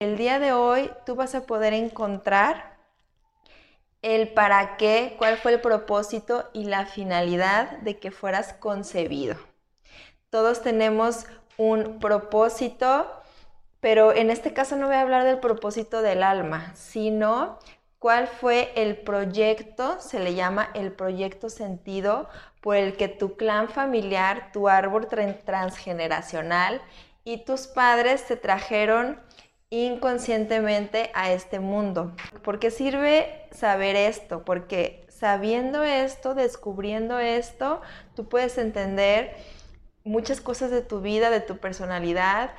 El día de hoy tú vas a poder encontrar el para qué, cuál fue el propósito y la finalidad de que fueras concebido. Todos tenemos un propósito, pero en este caso no voy a hablar del propósito del alma, sino cuál fue el proyecto, se le llama el proyecto sentido, por el que tu clan familiar, tu árbol transgeneracional y tus padres te trajeron inconscientemente a este mundo. ¿Por qué sirve saber esto? Porque sabiendo esto, descubriendo esto, tú puedes entender muchas cosas de tu vida, de tu personalidad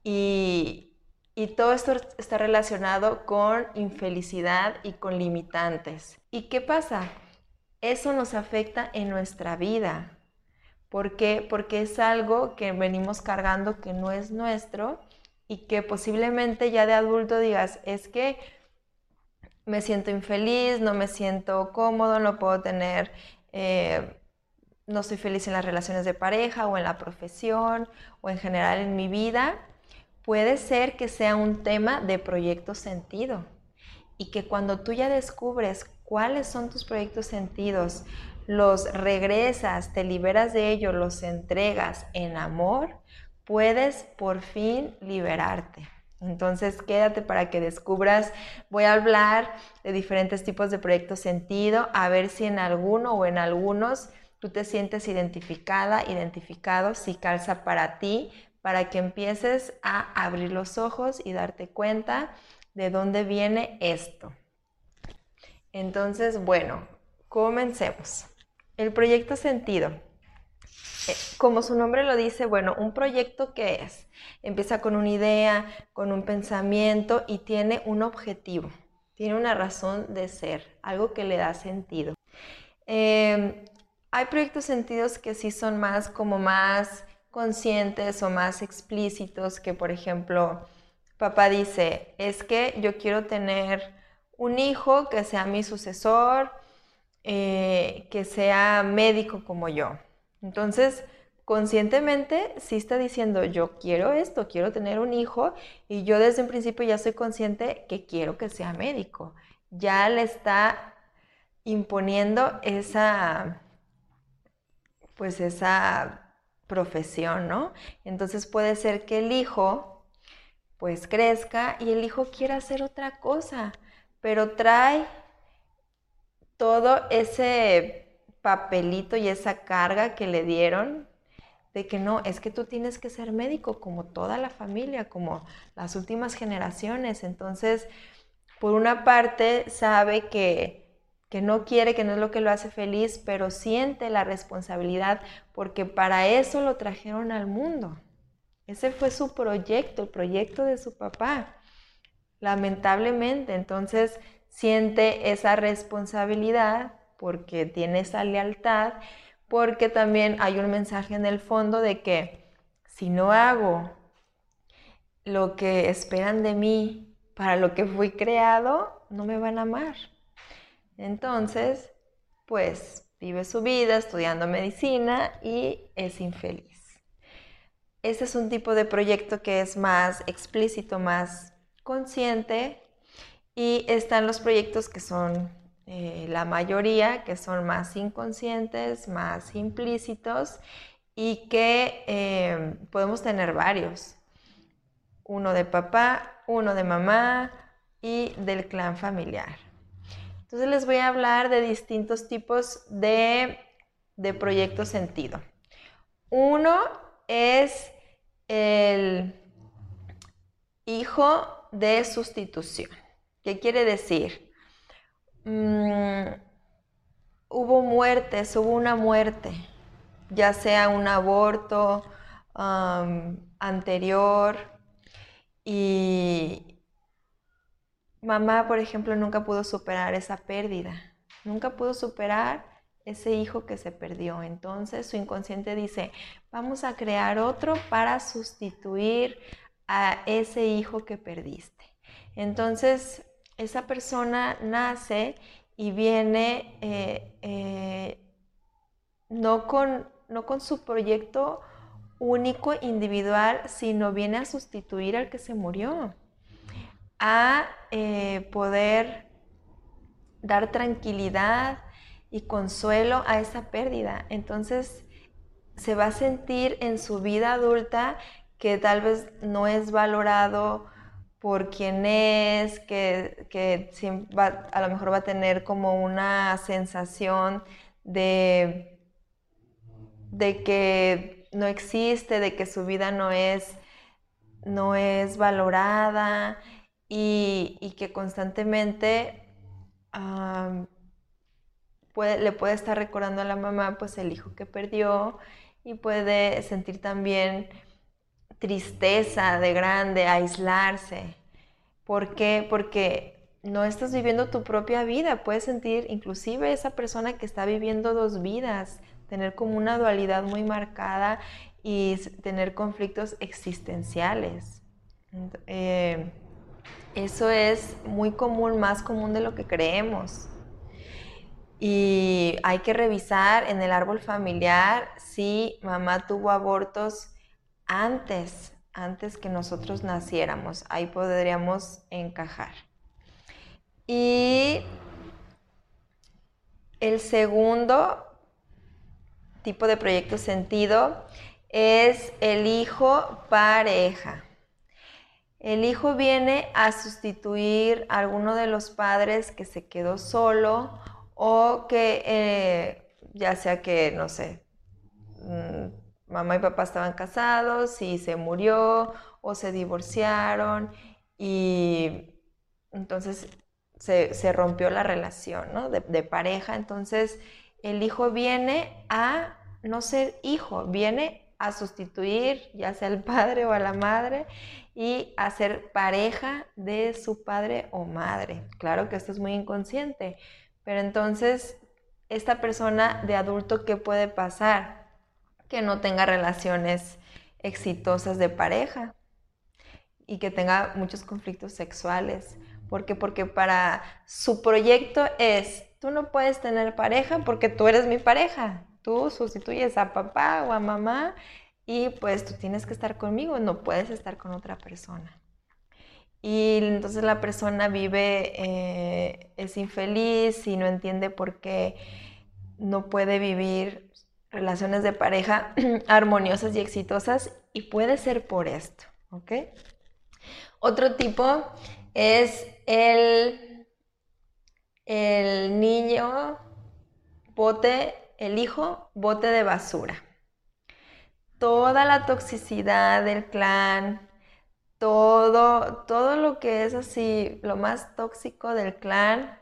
y todo esto está relacionado con infelicidad y con limitantes. ¿Y qué pasa? Eso nos afecta en nuestra vida. ¿Por qué? Porque es algo que venimos cargando que no es nuestro y que posiblemente ya de adulto digas, es que me siento infeliz, no me siento cómodo, no puedo tener, no estoy feliz en las relaciones de pareja o en la profesión o en general en mi vida. Puede ser que sea un tema de proyecto sentido y que cuando tú ya descubres cuáles son tus proyectos sentidos, los regresas, te liberas de ellos, los entregas en amor, puedes por fin liberarte. Entonces quédate para que descubras. Voy a hablar de diferentes tipos de proyectos sentido, a ver si en alguno o en algunos tú te sientes identificada, identificado, si calza para ti, para que empieces a abrir los ojos y darte cuenta de dónde viene esto. Entonces, bueno, comencemos. El proyecto sentido. Como su nombre lo dice, bueno, un proyecto ¿qué es? Empieza con una idea, con un pensamiento y tiene un objetivo, tiene una razón de ser, algo que le da sentido. Hay proyectos sentidos que sí son más como más conscientes o más explícitos, que por ejemplo, papá dice, es que yo quiero tener un hijo que sea mi sucesor, que sea médico como yo. Entonces, conscientemente sí está diciendo, yo quiero esto, quiero tener un hijo y yo desde un principio ya soy consciente que quiero que sea médico. Ya le está imponiendo esa profesión, ¿no? Entonces puede ser que el hijo pues crezca y el hijo quiera hacer otra cosa, pero trae todo ese papelito y esa carga que le dieron de que no, es que tú tienes que ser médico como toda la familia, como las últimas generaciones. Entonces, por una parte, sabe que no quiere, que no es lo que lo hace feliz, pero siente la responsabilidad porque para eso lo trajeron al mundo. Ese fue su proyecto, el proyecto de su papá. Lamentablemente, entonces siente esa responsabilidad porque tiene esa lealtad, porque también hay un mensaje en el fondo de que si no hago lo que esperan de mí para lo que fui creado, no me van a amar. Entonces, pues vive su vida estudiando medicina y es infeliz. Ese es un tipo de proyecto que es más explícito, más consciente, y están los proyectos que son la mayoría, que son más inconscientes, más implícitos y que podemos tener varios. Uno de papá, uno de mamá y del clan familiar. Entonces les voy a hablar de distintos tipos de proyecto sentido. Uno es el hijo de sustitución. ¿Qué quiere decir? Hubo una muerte, ya sea un aborto anterior, y mamá, por ejemplo, nunca pudo superar esa pérdida, nunca pudo superar ese hijo que se perdió. Entonces su inconsciente dice, vamos a crear otro para sustituir a ese hijo que perdiste. Entonces esa persona nace y viene no con su proyecto único, individual, sino viene a sustituir al que se murió. a poder dar tranquilidad y consuelo a esa pérdida. Entonces se va a sentir en su vida adulta que tal vez no es valorado por quien es, que a lo mejor va a tener como una sensación de que no existe, de que su vida no es valorada y que constantemente le puede estar recordando a la mamá pues el hijo que perdió, y puede sentir también tristeza de grande, aislarse. ¿Por qué? Porque no estás viviendo tu propia vida. Puedes sentir inclusive esa persona que está viviendo dos vidas, tener como una dualidad muy marcada y tener conflictos existenciales. Eso es muy común, más común de lo que creemos. Y hay que revisar en el árbol familiar si mamá tuvo abortos antes que nosotros naciéramos. Ahí podríamos encajar. Y el segundo tipo de proyecto sentido es el hijo pareja. El hijo viene a sustituir a alguno de los padres que se quedó solo, o que ya sea que, no sé, mamá y papá estaban casados y se murió, o se divorciaron y entonces se rompió la relación, ¿no? de pareja. Entonces el hijo viene a no ser hijo, viene a sustituir ya sea al padre o a la madre y a ser pareja de su padre o madre. Claro que esto es muy inconsciente, pero entonces esta persona de adulto, ¿qué puede pasar? Que no tenga relaciones exitosas de pareja y que tenga muchos conflictos sexuales. ¿Por qué? Porque para su proyecto es, tú no puedes tener pareja porque tú eres mi pareja. Tú sustituyes a papá o a mamá y pues tú tienes que estar conmigo, no puedes estar con otra persona. Y entonces la persona vive, es infeliz y no entiende por qué no puede vivir relaciones de pareja armoniosas y exitosas, y puede ser por esto, ¿ok? Otro tipo es el niño bote, el hijo bote de basura. Toda la toxicidad del clan, todo lo que es así, lo más tóxico del clan,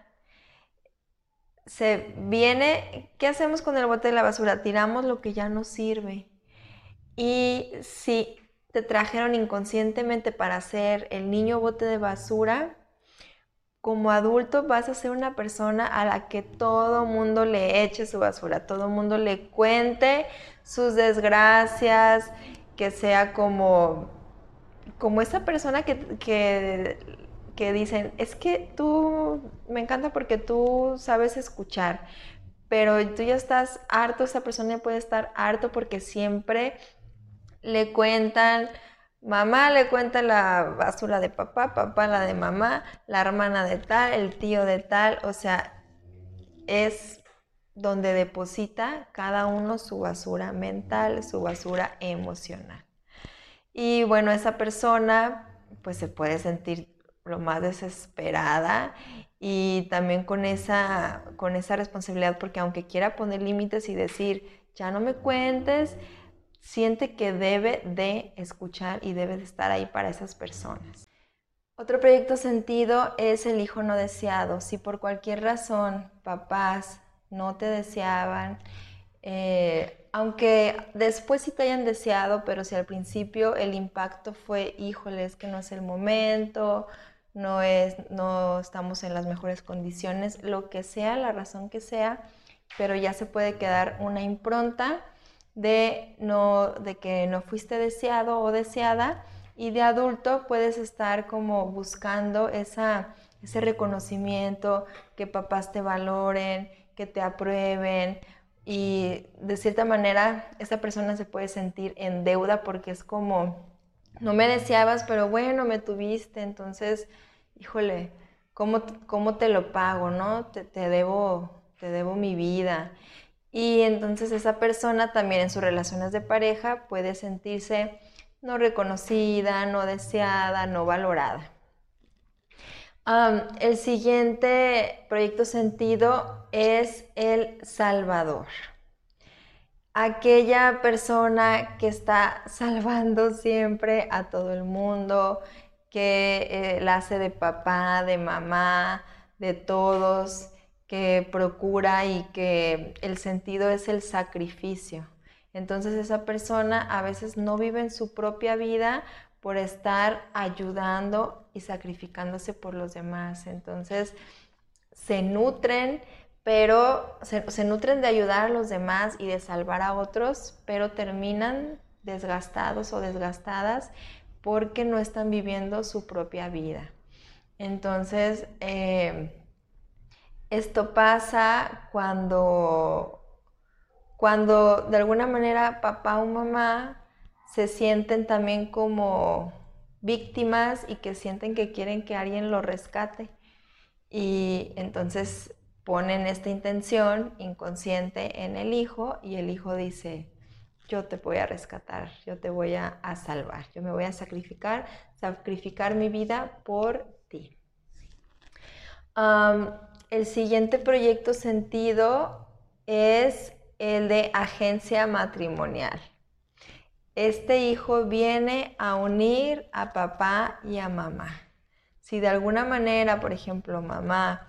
se viene. ¿Qué hacemos con el bote de la basura? Tiramos lo que ya no sirve. Y si te trajeron inconscientemente para ser el niño bote de basura, como adulto vas a ser una persona a la que todo mundo le eche su basura, todo mundo le cuente sus desgracias, que sea como esa persona que dicen, es que tú, me encanta porque tú sabes escuchar, pero tú ya estás harto, esa persona puede estar harto porque siempre le cuentan, mamá le cuenta la basura de papá, papá la de mamá, la hermana de tal, el tío de tal, o sea, es donde deposita cada uno su basura mental, su basura emocional. Y bueno, esa persona pues se puede sentir lo más desesperada y también con esa responsabilidad, porque aunque quiera poner límites y decir, ya no me cuentes, siente que debe de escuchar y debe de estar ahí para esas personas. Otro proyecto sentido es el hijo no deseado. Si por cualquier razón papás no te deseaban, aunque después sí te hayan deseado, pero si al principio el impacto fue, híjole, es que no es el momento, no estamos en las mejores condiciones, lo que sea, la razón que sea, pero ya se puede quedar una impronta de que no fuiste deseado o deseada, y de adulto puedes estar como buscando ese reconocimiento, que papás te valoren, que te aprueben, y de cierta manera esa persona se puede sentir en deuda porque es como, no me deseabas, pero bueno, me tuviste, entonces híjole, ¿cómo te lo pago, no? Te debo mi vida. Y entonces esa persona también en sus relaciones de pareja puede sentirse no reconocida, no deseada, no valorada. El siguiente proyecto sentido es el Salvador. Aquella persona que está salvando siempre a todo el mundo, que la hace de papá, de mamá, de todos, que procura y que el sentido es el sacrificio. Entonces esa persona a veces no vive en su propia vida por estar ayudando y sacrificándose por los demás. Entonces se nutren, pero se nutren de ayudar a los demás y de salvar a otros, pero terminan desgastados o desgastadas porque no están viviendo su propia vida. Entonces, esto pasa cuando de alguna manera papá o mamá se sienten también como víctimas y que sienten que quieren que alguien los rescate. Y entonces ponen esta intención inconsciente en el hijo y el hijo dice, yo te voy a rescatar, yo te voy a salvar, yo me voy a sacrificar mi vida por ti. El siguiente proyecto sentido es el de agencia matrimonial. Este hijo viene a unir a papá y a mamá. Si de alguna manera, por ejemplo, mamá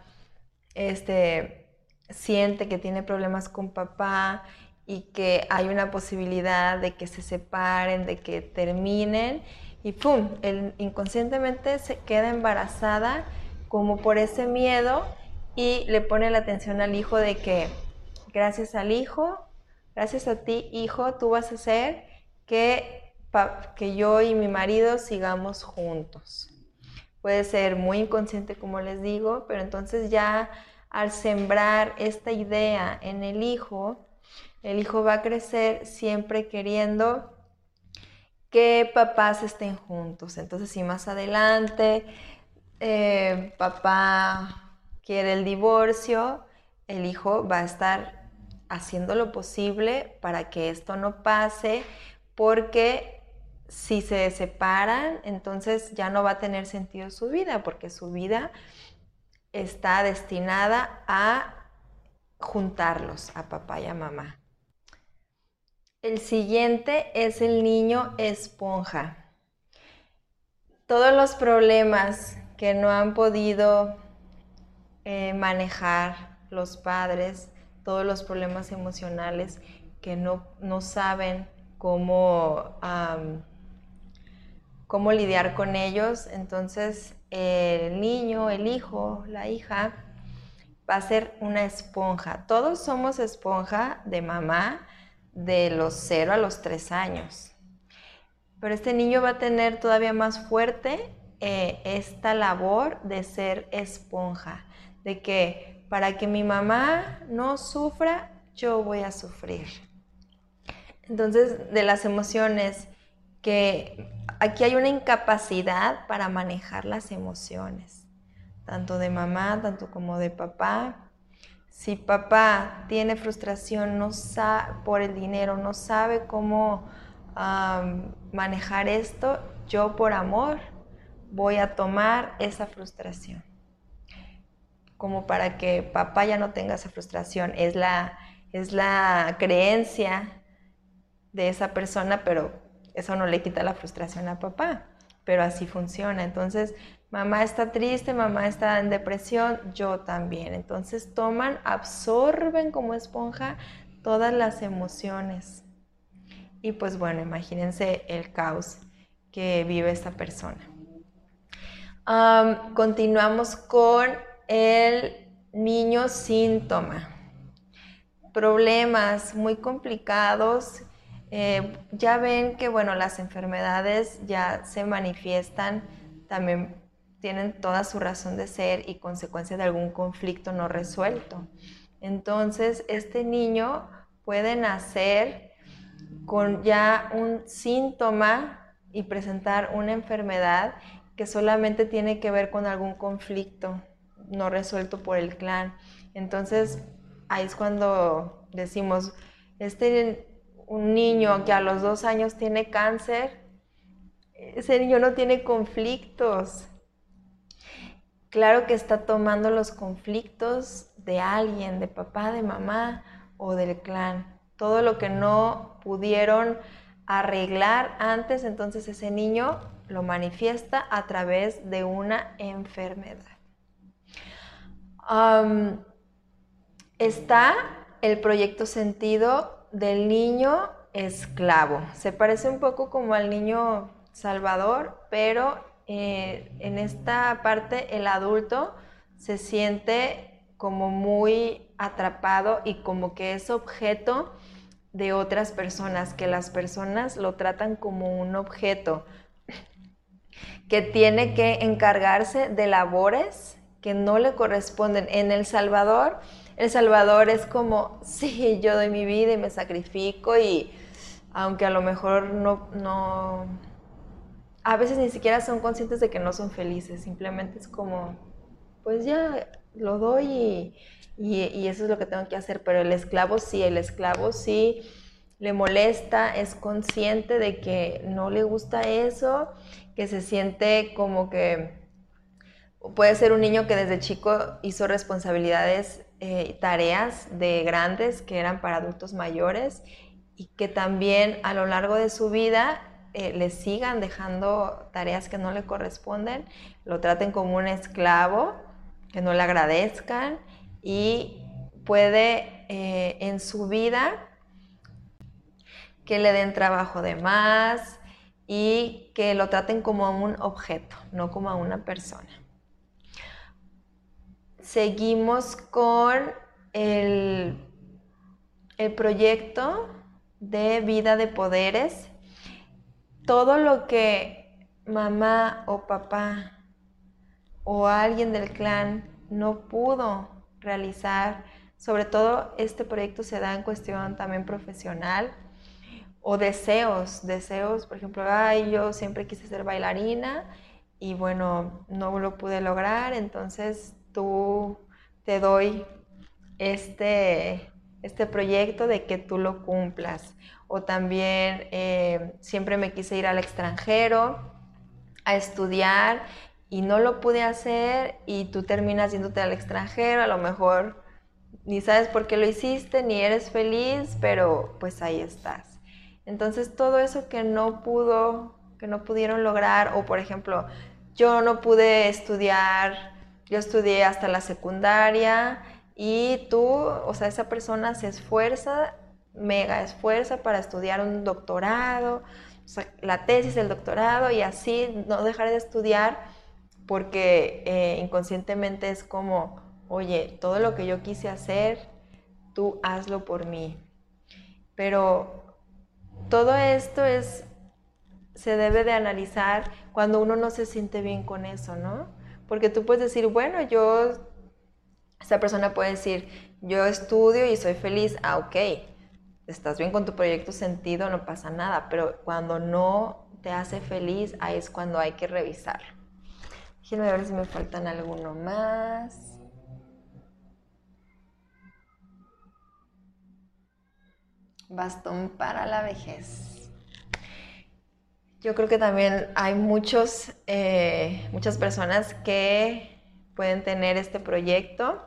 siente que tiene problemas con papá y que hay una posibilidad de que se separen, de que terminen, y ¡pum! Inconscientemente se queda embarazada como por ese miedo y le pone la atención al hijo de que gracias al hijo, gracias a ti, hijo, tú vas a hacer que yo y mi marido sigamos juntos. Puede ser muy inconsciente, como les digo, pero entonces ya al sembrar esta idea en el hijo va a crecer siempre queriendo que papás estén juntos. Entonces, si más adelante papá quiere el divorcio, el hijo va a estar haciendo lo posible para que esto no pase, porque si se separan, entonces ya no va a tener sentido su vida, porque su vida está destinada a juntarlos, a papá y a mamá. El siguiente es el niño esponja. Todos los problemas que no han podido manejar los padres, todos los problemas emocionales que no saben cómo lidiar con ellos, entonces el niño, el hijo, la hija va a ser una esponja. Todos somos esponja de mamá de los 0 a los 3 años. Pero este niño va a tener todavía más fuerte esta labor de ser esponja, de que para que mi mamá no sufra, yo voy a sufrir. Entonces, de las emociones, que aquí hay una incapacidad para manejar las emociones, tanto de mamá, tanto como de papá. Si papá tiene frustración por el dinero, no sabe cómo manejar esto, yo por amor voy a tomar esa frustración, como para que papá ya no tenga esa frustración. Es la creencia de esa persona, pero eso no le quita la frustración a papá, pero así funciona. Entonces, mamá está triste, mamá está en depresión, yo también. Entonces absorben como esponja todas las emociones. Y pues bueno, imagínense el caos que vive esta persona. Continuamos con el niño síntoma. Problemas muy complicados. Ya ven que bueno, las enfermedades ya se manifiestan, también tienen toda su razón de ser y consecuencia de algún conflicto no resuelto. Entonces, este niño puede nacer con ya un síntoma y presentar una enfermedad que solamente tiene que ver con algún conflicto no resuelto por el clan. Entonces, ahí es cuando decimos, un niño que a los 2 años tiene cáncer, ese niño no tiene conflictos. Claro que está tomando los conflictos de alguien, de papá, de mamá o del clan. Todo lo que no pudieron arreglar antes, entonces ese niño lo manifiesta a través de una enfermedad. Está el proyecto sentido del niño esclavo. Se parece un poco como al niño Salvador, pero en esta parte el adulto se siente como muy atrapado y como que es objeto de otras personas, que las personas lo tratan como un objeto, que tiene que encargarse de labores que no le corresponden. En El Salvador es como, sí, yo doy mi vida y me sacrifico, y aunque a lo mejor no, a veces ni siquiera son conscientes de que no son felices, simplemente es como, pues ya lo doy y eso es lo que tengo que hacer. Pero el esclavo sí le molesta, es consciente de que no le gusta eso, que se siente como que puede ser un niño que desde chico hizo responsabilidades, tareas de grandes que eran para adultos mayores, y que también a lo largo de su vida le sigan dejando tareas que no le corresponden, lo traten como un esclavo, que no le agradezcan, y puede en su vida que le den trabajo de más y que lo traten como a un objeto, no como a una persona. Seguimos con el proyecto de vida de poderes. Todo lo que mamá o papá o alguien del clan no pudo realizar, sobre todo este proyecto se da en cuestión también profesional, o deseos, por ejemplo, yo siempre quise ser bailarina y bueno, no lo pude lograr, entonces te doy este proyecto de que tú lo cumplas. O también siempre me quise ir al extranjero a estudiar y no lo pude hacer, y tú terminas yéndote al extranjero, a lo mejor ni sabes por qué lo hiciste, ni eres feliz, pero pues ahí estás. Entonces todo eso que no pudieron lograr, o por ejemplo, yo no pude estudiar, yo estudié hasta la secundaria, y tú, o sea, esa persona se esfuerza, mega esfuerza para estudiar un doctorado, o sea, la tesis, el doctorado, y así no dejar de estudiar, porque inconscientemente es como, oye, todo lo que yo quise hacer, tú hazlo por mí. Pero todo esto se debe de analizar cuando uno no se siente bien con eso, ¿no? Porque tú puedes decir, bueno, esa persona puede decir, yo estudio y soy feliz, ok, estás bien con tu proyecto sentido, no pasa nada, pero cuando no te hace feliz, ahí es cuando hay que revisarlo. Déjenme ver si me faltan alguno más. Bastón para la vejez. Yo creo que también hay muchas personas que pueden tener este proyecto.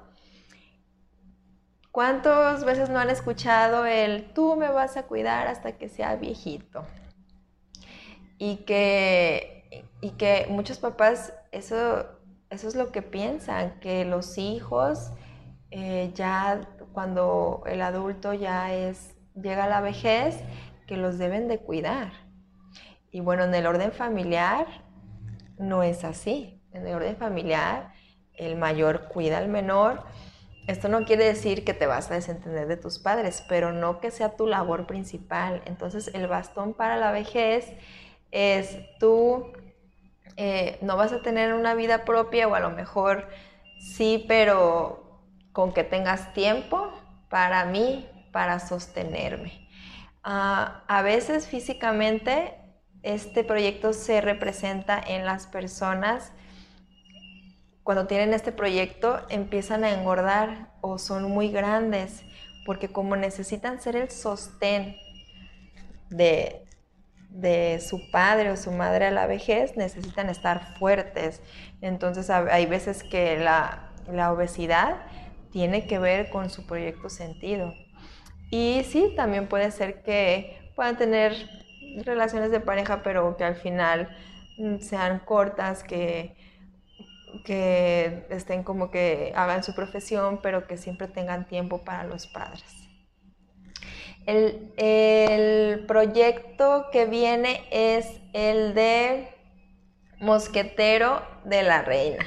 ¿Cuántas veces no han escuchado el tú me vas a cuidar hasta que sea viejito? Y que muchos papás eso es lo que piensan, que los hijos ya cuando el adulto llega a la vejez, que los deben de cuidar. Y bueno, en el orden familiar no es así. En el orden familiar el mayor cuida al menor. Esto no quiere decir que te vas a desentender de tus padres, pero no que sea tu labor principal. Entonces el bastón para la vejez es tú no vas a tener una vida propia, o a lo mejor sí, pero con que tengas tiempo para mí, para sostenerme. A veces físicamente este proyecto se representa en las personas. Cuando tienen este proyecto empiezan a engordar o son muy grandes, porque como necesitan ser el sostén de su padre o su madre a la vejez, necesitan estar fuertes. Entonces hay veces que la obesidad tiene que ver con su proyecto sentido. Y sí, también puede ser que puedan tener relaciones de pareja, pero que al final sean cortas, que estén como que hagan su profesión, pero que siempre tengan tiempo para los padres. El proyecto que viene es el de Mosquetero de la Reina.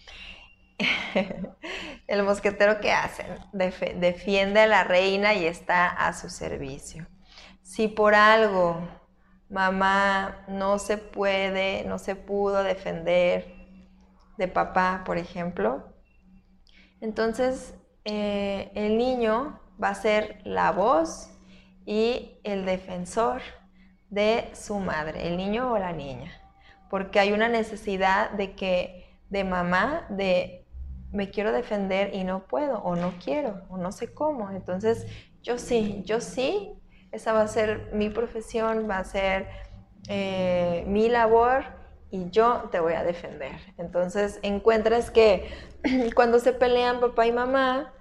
El mosquetero, ¿qué hacen? Defiende a la reina y está a su servicio. Si por algo mamá no se pudo defender de papá, por ejemplo, entonces el niño va a ser la voz y el defensor de su madre, el niño o la niña, porque hay una necesidad de mamá, me quiero defender y no puedo, o no quiero, o no sé cómo. Entonces yo sí, esa va a ser mi profesión, va a ser mi labor, y yo te voy a defender. Entonces encuentras que cuando se pelean papá y mamá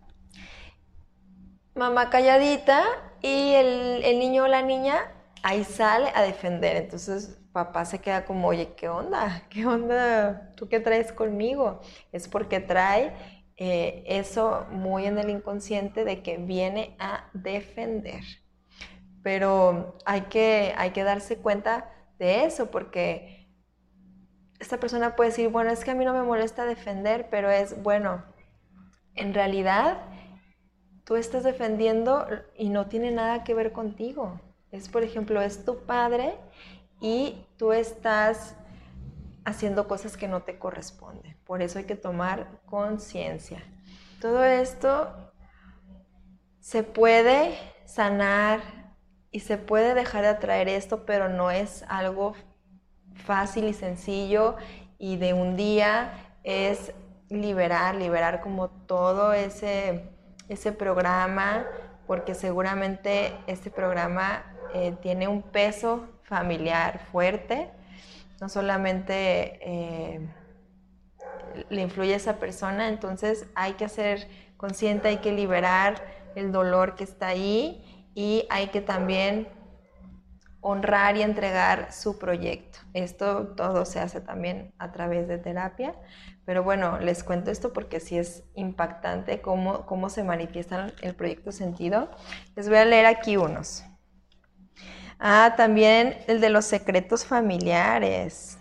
calladita, y el niño o la niña ahí sale a defender. Entonces papá se queda como, oye, ¿qué onda? ¿Qué onda? ¿Tú qué traes conmigo? Es porque trae eso muy en el inconsciente de que viene a defender. Pero hay que darse cuenta de eso, porque esta persona puede decir, bueno, es que a mí no me molesta defender, pero es, bueno, en realidad tú estás defendiendo y no tiene nada que ver contigo. Es, por ejemplo, es tu padre y tú estás haciendo cosas que no te corresponden. Por eso hay que tomar conciencia. Todo esto se puede sanar y se puede dejar de atraer esto, pero no es algo fácil y sencillo y de un día. Es liberar como todo ese programa, porque seguramente este programa tiene un peso familiar fuerte. No solamente le influye a esa persona, entonces hay que ser consciente, hay que liberar el dolor que está ahí, y hay que también honrar y entregar su proyecto. Esto todo se hace también a través de terapia, pero bueno, les cuento esto porque sí es impactante cómo se manifiesta el proyecto sentido. Les voy a leer aquí unos. También el de los secretos familiares.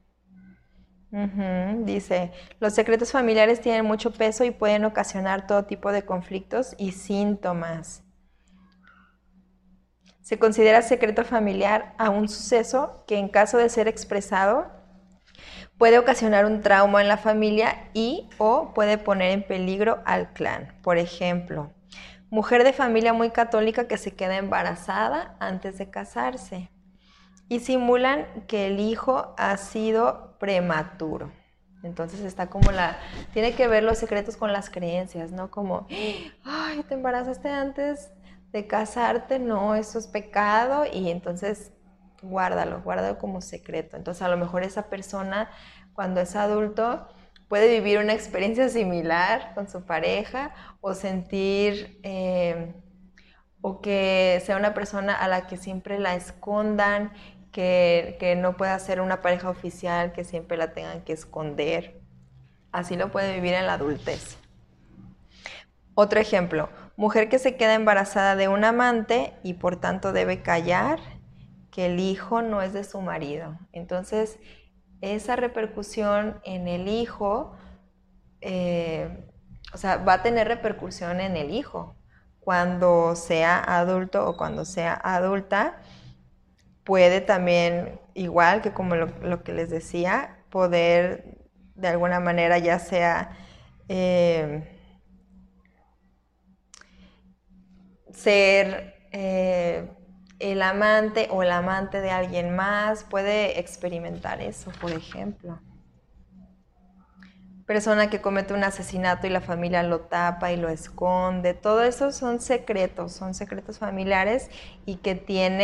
Dice, los secretos familiares tienen mucho peso y pueden ocasionar todo tipo de conflictos y síntomas. Se considera secreto familiar a un suceso que, en caso de ser expresado, puede ocasionar un trauma en la familia o puede poner en peligro al clan. Por ejemplo, mujer de familia muy católica que se queda embarazada antes de casarse y simulan que el hijo ha sido prematuro. Entonces está como tiene que ver los secretos con las creencias, ¿no? Como, ay, te embarazaste antes de casarte, no, eso es pecado, y entonces guárdalo como secreto. Entonces a lo mejor esa persona, cuando es adulto, puede vivir una experiencia similar con su pareja, o sentir, o que sea una persona a la que siempre la escondan, que no pueda ser una pareja oficial, que siempre la tengan que esconder. Así lo puede vivir en la adultez. Otro ejemplo, mujer que se queda embarazada de un amante y por tanto debe callar que el hijo no es de su marido. Entonces, esa repercusión en el hijo, va a tener repercusión en el hijo. Cuando sea adulto o cuando sea adulta, puede también, igual que como lo que les decía, poder de alguna manera, ya sea ser el amante o el amante de alguien más puede experimentar eso, por ejemplo. Persona que comete un asesinato y la familia lo tapa y lo esconde. Todo eso son secretos familiares y que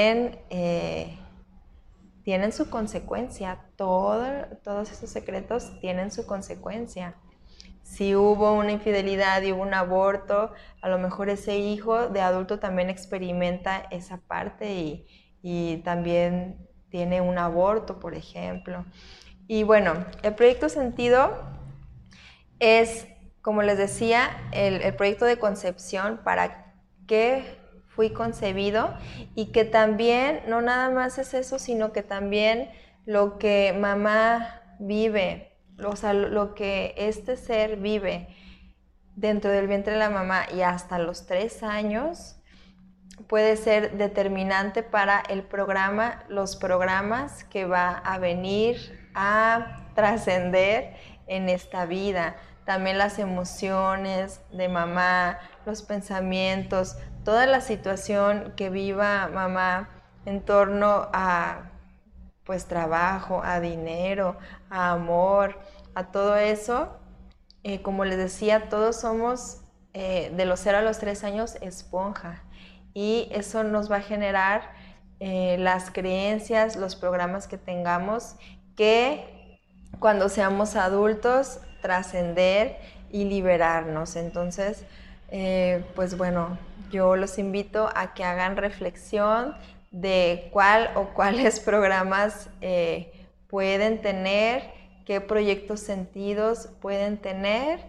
tienen su consecuencia. Todos esos secretos tienen su consecuencia. Si hubo una infidelidad y hubo un aborto, a lo mejor ese hijo de adulto también experimenta esa parte y también tiene un aborto, por ejemplo. Y bueno, el proyecto Sentido es, como les decía, el proyecto de concepción para qué fui concebido y que también no nada más es eso, sino que también lo que mamá vive, o sea, lo que este ser vive dentro del vientre de la mamá y hasta los 3 años puede ser determinante para los programas que va a venir a trascender en esta vida. También las emociones de mamá, los pensamientos, toda la situación que viva mamá en torno a pues trabajo, a dinero, a amor, a todo eso. Como les decía, todos somos de los 0 a los 3 años esponja y eso nos va a generar las creencias, los programas que tengamos que cuando seamos adultos trascender y liberarnos. Entonces, pues bueno, yo los invito a que hagan reflexión de cuál o cuáles programas pueden tener, qué proyectos sentidos pueden tener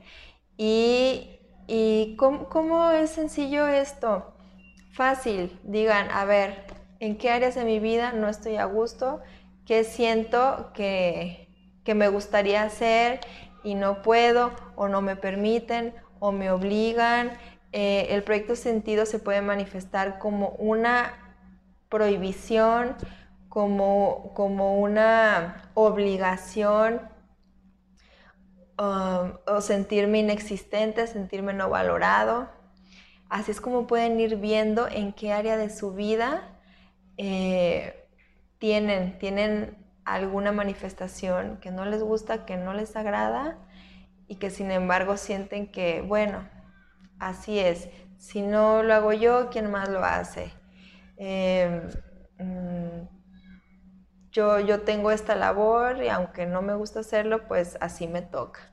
y ¿cómo es sencillo esto? Fácil, digan, a ver, ¿en qué áreas de mi vida no estoy a gusto? ¿Qué siento que me gustaría hacer y no puedo o no me permiten o me obligan? El proyecto sentido se puede manifestar como una prohibición, como una obligación, o sentirme inexistente, sentirme no valorado. Así es como pueden ir viendo en qué área de su vida tienen alguna manifestación que no les gusta, que no les agrada y que sin embargo sienten que, bueno, así es, si no lo hago yo, ¿quién más lo hace? Yo tengo esta labor y aunque no me gusta hacerlo, pues así me toca.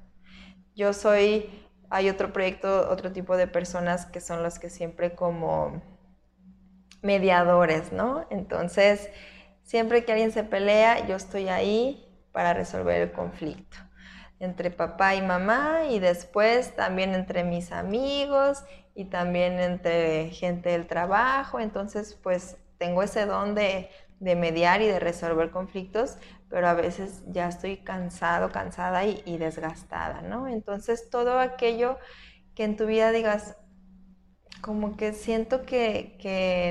Hay otro proyecto, otro tipo de personas que son los que siempre como mediadores, ¿no? Entonces, siempre que alguien se pelea, yo estoy ahí para resolver el conflicto entre papá y mamá y después también entre mis amigos y también entre gente del trabajo. Entonces, pues tengo ese don de mediar y de resolver conflictos, pero a veces ya estoy cansada y desgastada, ¿no? Entonces, todo aquello que en tu vida digas, como que siento que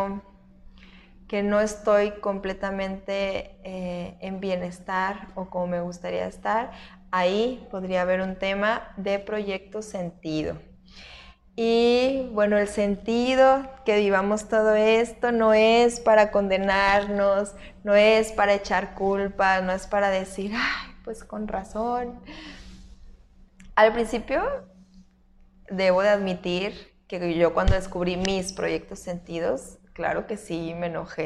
no estoy completamente en bienestar o como me gustaría estar, ahí podría haber un tema de proyecto sentido. Y bueno, el sentido que vivamos todo esto no es para condenarnos, no es para echar culpa, no es para decir, ay, pues con razón. Al principio debo de admitir que yo cuando descubrí mis proyectos sentidos, claro que sí me enojé.